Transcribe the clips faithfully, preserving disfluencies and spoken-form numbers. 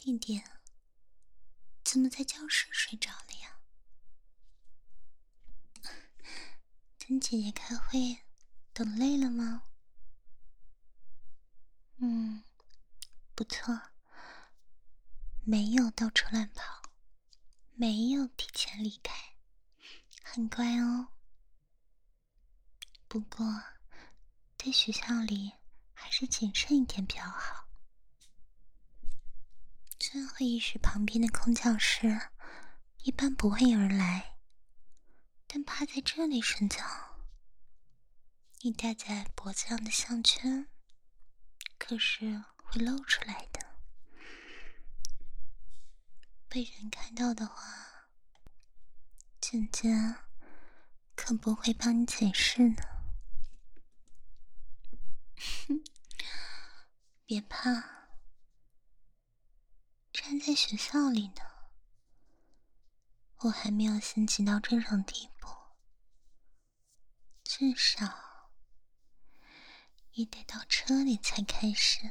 弟弟，怎么在教室睡着了呀？跟姐姐开会等累了吗？嗯，不错，没有到处乱跑，没有提前离开，很乖哦。不过在学校里还是谨慎一点比较好。虽然会议室旁边的空教室一般不会有人来，但趴在这里睡觉，你戴在脖子上的项圈可是会露出来的，被人看到的话，姐姐可不会帮你解释呢。别怕，站在学校里呢，我还没有心急到这种地步，至少也得到车里才开始。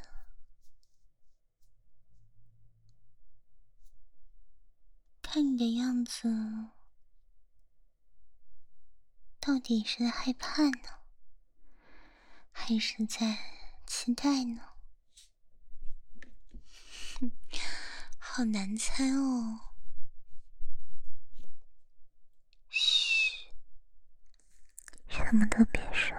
看你的样子，到底是在害怕呢，还是在期待呢？好难猜哦。嘘，什么都别说，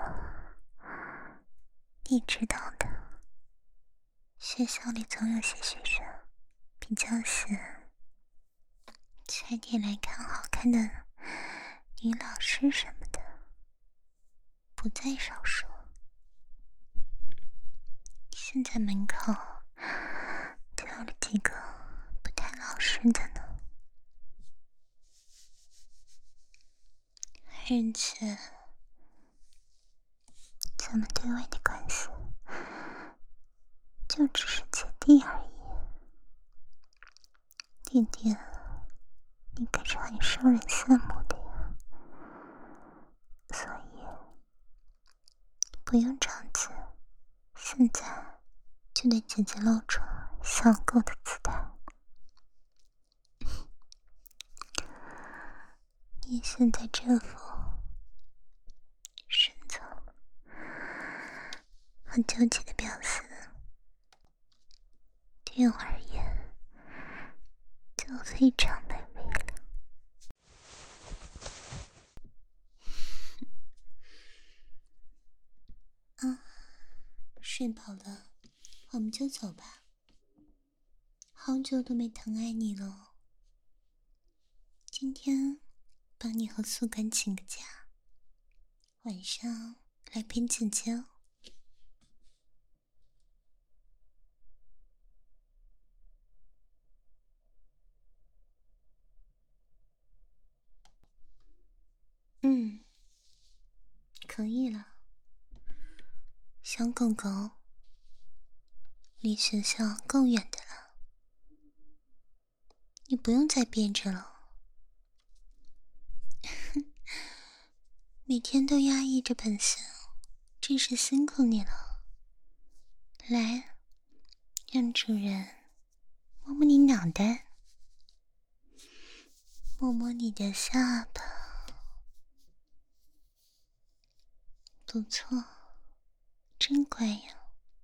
你知道的，学校里总有些学生比较闲，才点来看好看的女老师什么的，不在少数。现在门口都有了几个不太老实的呢，而且咱们对外的关系就只是姐弟而已。弟弟，你可是很受人羡慕的呀，所以不用着急，现在就对姐姐露出小狗的姿态。你现在这副顺从和纠结的表现，对我而言就非常美味了。啊，睡饱了，我们就走吧。好久都没疼爱你了，今天帮你和宿管请个假，晚上来陪姐姐哦。嗯，可以了。小狗狗，离学校够远的了，你不用再憋着了。每天都压抑着本性，真是辛苦你了。来，让主人摸摸你脑袋，摸摸你的下巴，不错，真乖呀。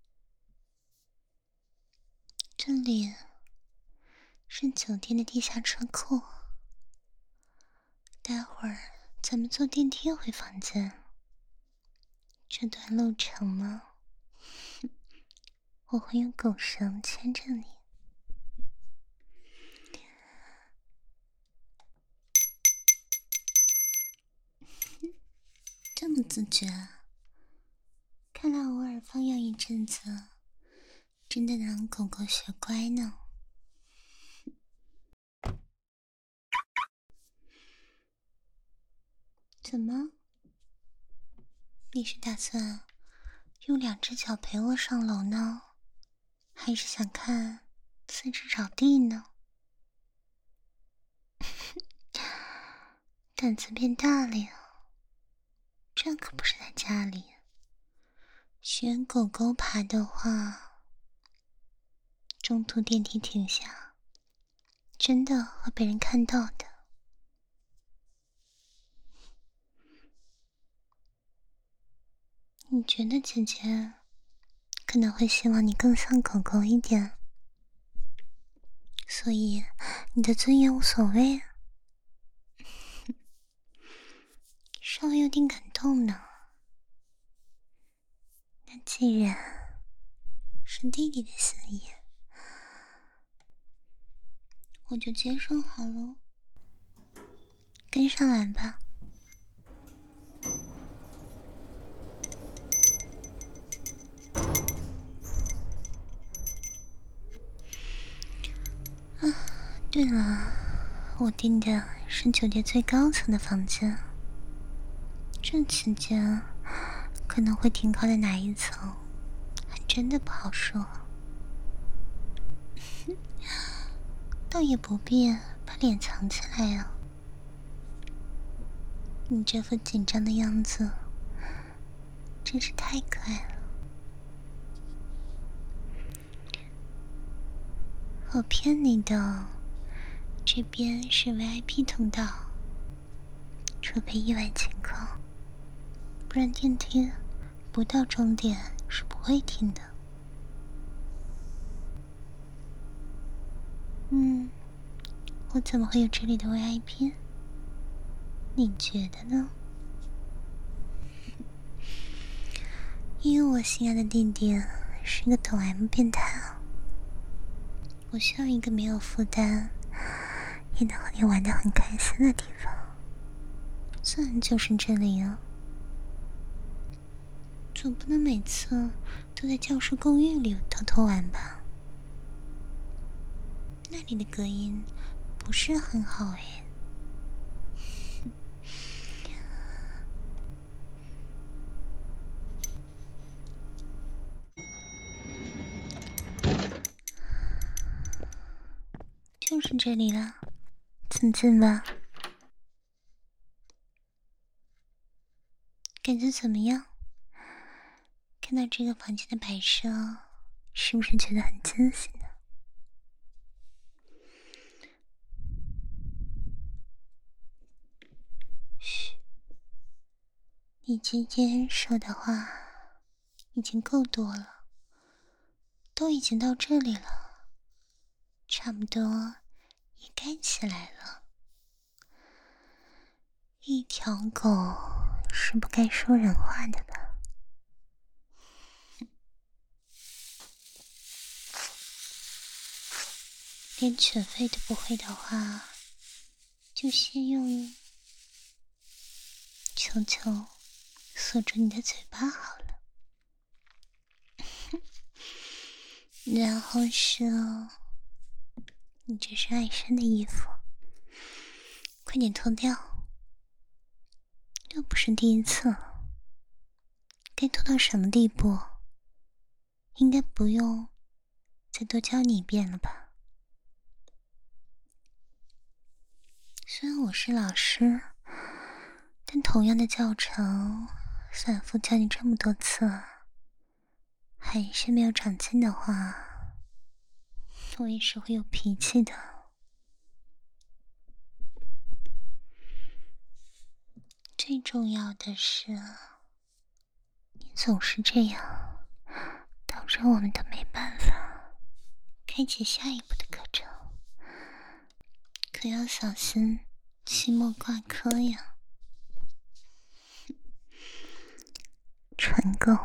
这里是酒店的地下车库，待会儿咱们坐电梯回房间。这段路程呢，我会用狗绳牵着你。这么自觉啊，看来偶尔放养一阵子，真的能让狗狗学乖呢。怎么？你是打算用两只脚陪我上楼呢，还是想看四肢着地呢？胆子变大了呀，这可不是在家里。选狗狗爬的话， 中途电梯停下，真的会被人看到的。你觉得姐姐可能会希望你更像狗狗一点，所以你的尊严无所谓，稍微有点感动呢。那既然是弟弟的心意，我就接受好了，跟上来吧。啊，对了，我订的是酒店最高层的房间，这期间可能会停靠在哪一层，还真的不好说。倒也不必把脸藏起来呀、啊。你这副紧张的样子真是太可爱了。我骗你的，这边是 V I P 通道，除非意外情况，不然电梯不到终点是不会停的。嗯，我怎么会有这里的 V I P？ 你觉得呢？因为我心爱的弟弟是个懂 M 变态啊，我需要一个没有负担也能和你玩得很开心的地方，自然就是这里啊。总不能每次都在教师公寓里偷偷玩吧？那里的隔音不是很好哎。就是这里了，请进吧。感觉怎么样？看到这个房间的摆设，是不是觉得很惊喜呢？嘘，你今天说的话已经够多了，都已经到这里了，差不多也该起来了。一条狗是不该说人话的吧？连犬吠都不会的话，就先用球球锁住你的嘴巴好了。然后是你这身爱身的衣服，快点脱掉，又不是第一次了，该脱到什么地步，应该不用再多教你一遍了吧？虽然我是老师，但同样的教程反复教你这么多次，还是没有长进的话，我也是会有脾气的。最重要的是，你总是这样，导致我们都没办法开启下一步的课程，可要小心期末挂科呀。蠢狗，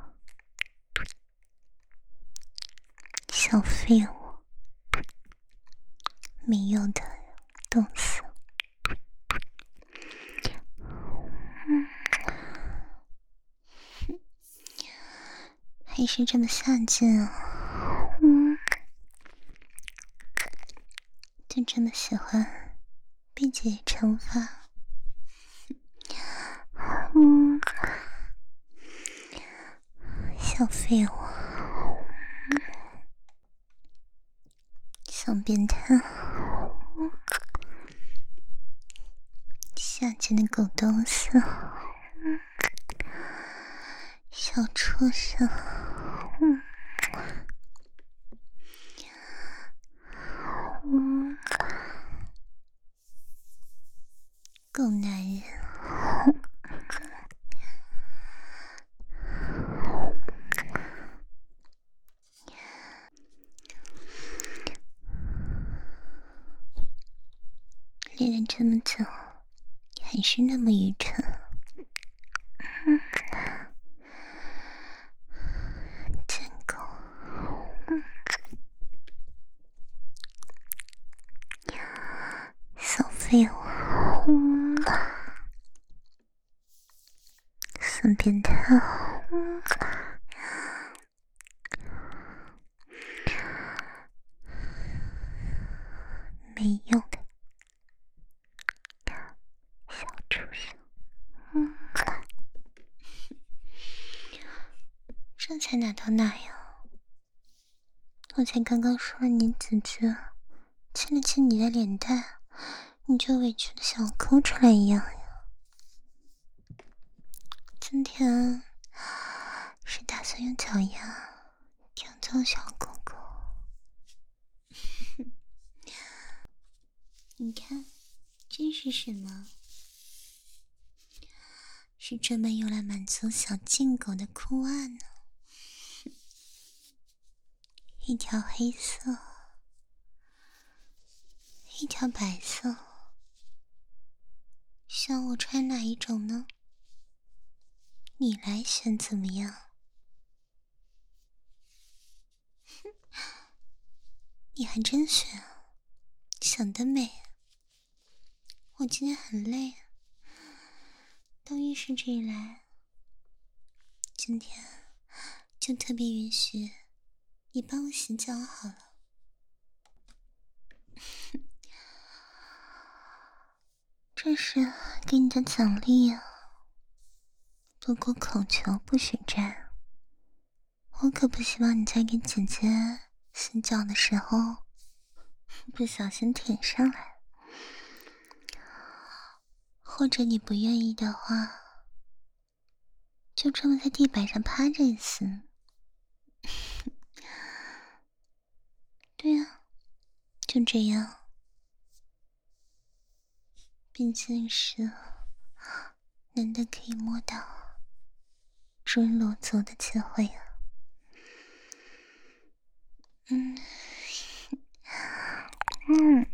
小废物，没用的东西。还是这么下贱啊！嗯，就这么喜欢被姐姐惩罚。嗯，小废物，小变态，下贱的狗东西，小畜生，嗯， 练了这么久，还是那么愚蠢。嗯，真狗。嗯，小废物。嗯，死变态。嗯，没用的小畜生。嗯，这才哪到哪呀？我才刚刚说了你几句，亲了亲你的脸蛋，你就委屈的想哭出来一样呀。今天是打算用脚丫挑逗小狗狗。你看，这是什么？是专门用来满足小贱狗的裤袜呢。一条黑色，一条白色，想我穿哪一种呢？你来选怎么样？你还真选啊，想得美。我今天很累，到浴室这里来，今天就特别允许你帮我洗脚好了。这是给你的奖励啊，不过口球不许沾。我可不希望你在给姐姐洗脚的时候不小心舔上来，或者你不愿意的话，就这么在地板上趴着也行。对啊，就这样。毕竟是难得可以摸到尊罗族的机会啊。嗯嗯，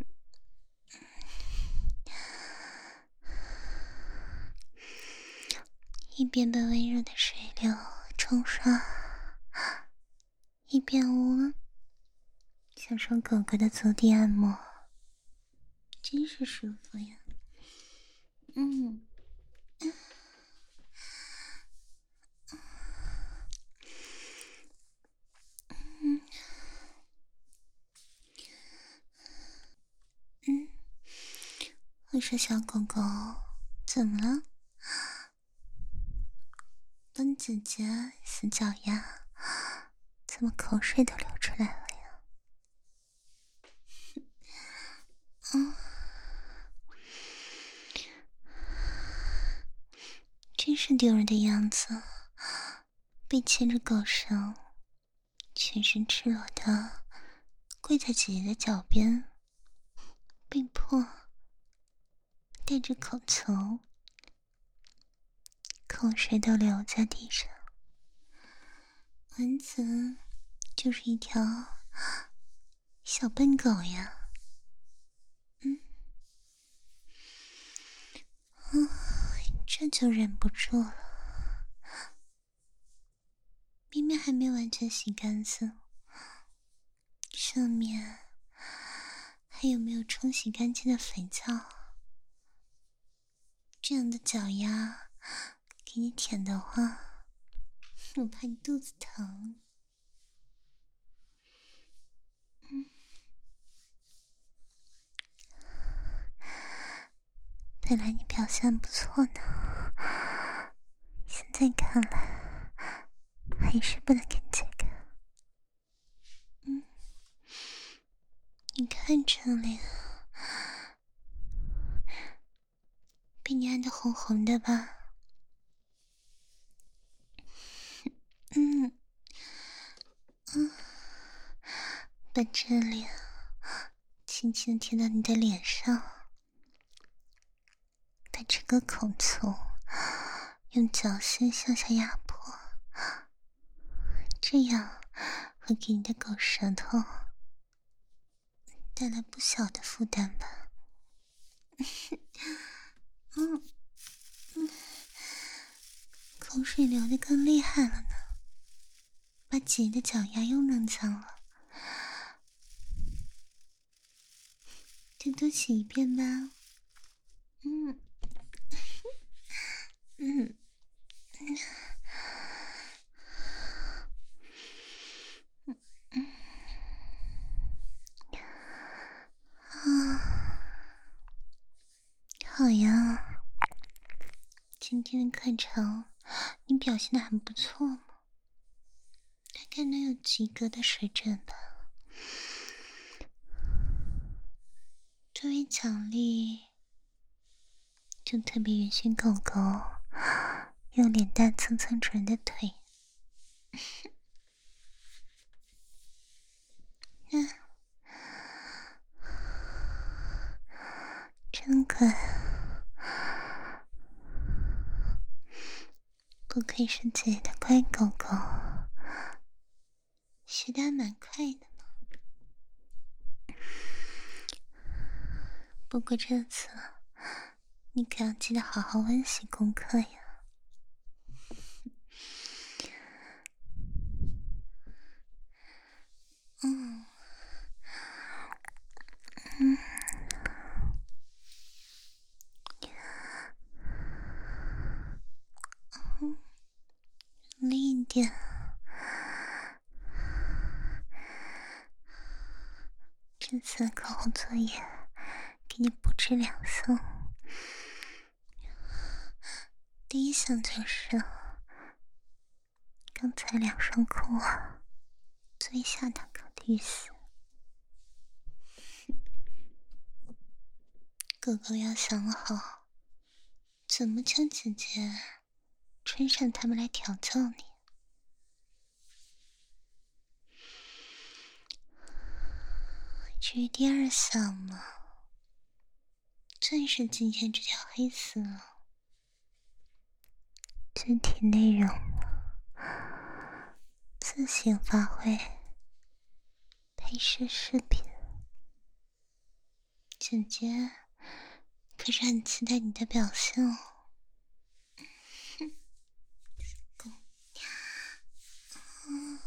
一边被温热的水流冲刷，一边呜享受狗狗的足底按摩，真是舒服呀。嗯，嗯嗯，我说小狗狗怎么了？帮姐姐洗脚丫，怎么口水都流出来了呀？嗯，真是丢人的样子，被牵着狗绳，全身赤裸的跪在姐姐的脚边，被迫带着口球，口水都流在地上。丸子就是一条小笨狗呀。嗯，嗯，这就忍不住了。明明还没完全洗干净，上面还有没有冲洗干净的肥皂？这样的脚丫给你舔的话，我怕你肚子疼。嗯，本来你表现不错呢，现在看来还是不能跟这个。嗯，你看这里，被你按得红红的吧？嗯嗯，把这里轻轻贴到你的脸上，把这个口球用脚心向下压迫，这样会给你的狗舌头带来不小的负担吧？ 嗯嗯，口水流的更厉害了呢，把姐的脚丫又弄脏了，再多洗一遍吧。嗯嗯嗯嗯啊，好呀，今天的课程你表现的很不错嘛，大概能有及格的水准吧。作为奖励，就特别允许狗狗用脸蛋蹭蹭主人的腿。嗯，真乖，不愧是姐的乖狗狗，学得还蛮快的呢。不过这次你可要记得好好温习功课呀。嗯嗯嗯，用力一点。这次的课后作业给你布置两项，第一项就是刚才两双裤啊做一下打勾的意思。狗狗要想好怎么叫姐姐穿上它们来调教你。至于第二项嘛，正是今天这条黑丝了。具体内容自行发挥，拍摄视频。姐姐可是很期待你的表现哦。狗，嗯，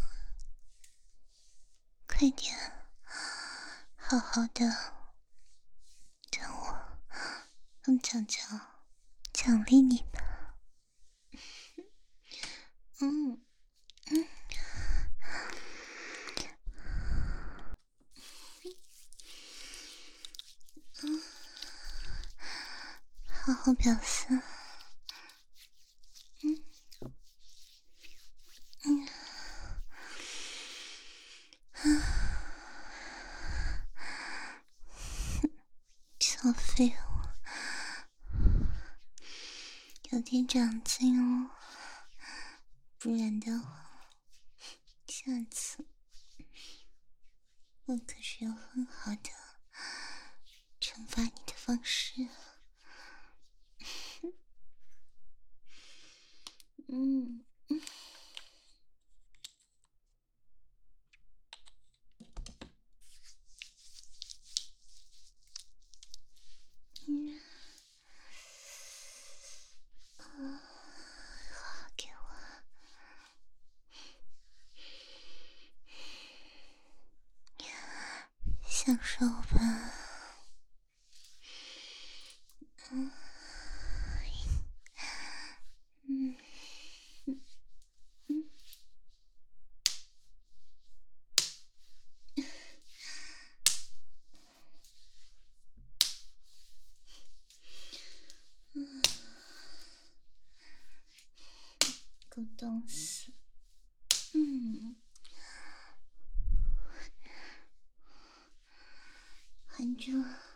快点，好好的，让我用脚脚奖励你吧。嗯嗯，嗯，好好表现。嗯嗯嗯，小废物，有点长进哦，不然的话，下次我可是有很好的惩罚你的方式。嗯嗯嗯，好，给我享受吧。嗯嗯嗯嗯嗯，狗东西。嗯，含住